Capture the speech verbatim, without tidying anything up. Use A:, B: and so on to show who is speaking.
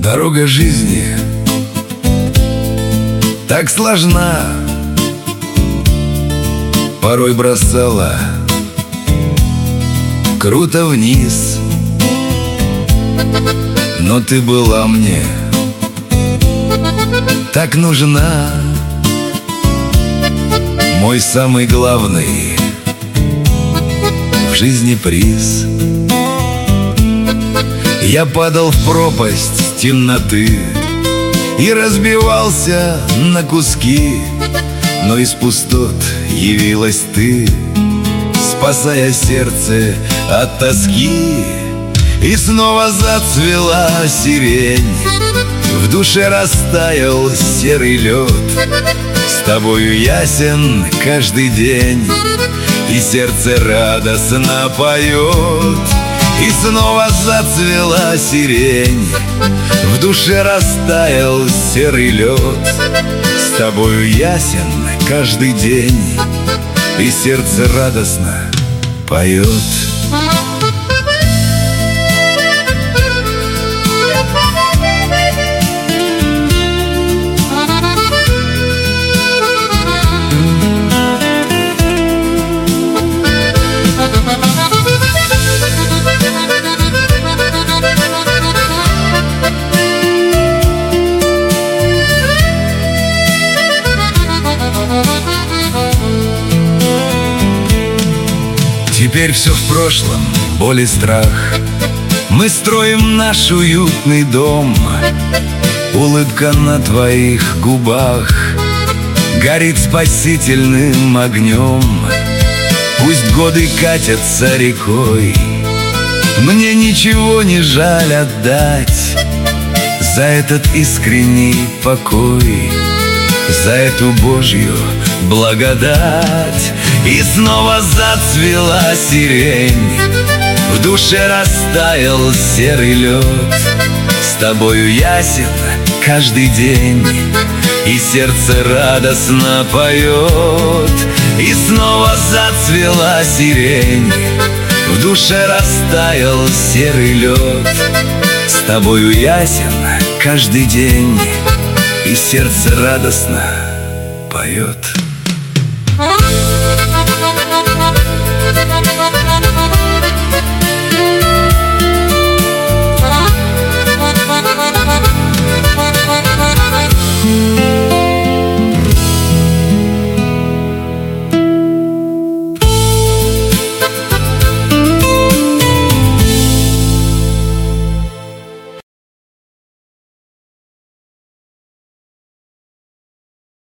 A: Дорога жизни так сложна, порой бросала круто вниз, но ты была мне так нужна. Мой самый главный в жизни приз. Я падал в пропасть темноты и разбивался на куски, но из пустот явилась ты, спасая сердце от тоски. И снова зацвела сирень, в душе растаял серый лед. С тобою ясен каждый день, и сердце радостно поет. И снова зацвела сирень, в душе растаял серый лед. С тобою ясен каждый день, и сердце радостно поет. Теперь все в прошлом, боль и страх. Мы строим наш уютный дом. Улыбка на твоих губах горит спасительным огнем. Пусть годы катятся рекой, мне ничего не жаль отдать за этот искренний покой, за эту Божью благодать. И снова зацвела сирень, в душе растаял серый лед. С тобою ясен каждый день, и сердце радостно поет. И снова зацвела сирень, в душе растаял серый лед. С тобою ясен каждый день, и сердце радостно поет.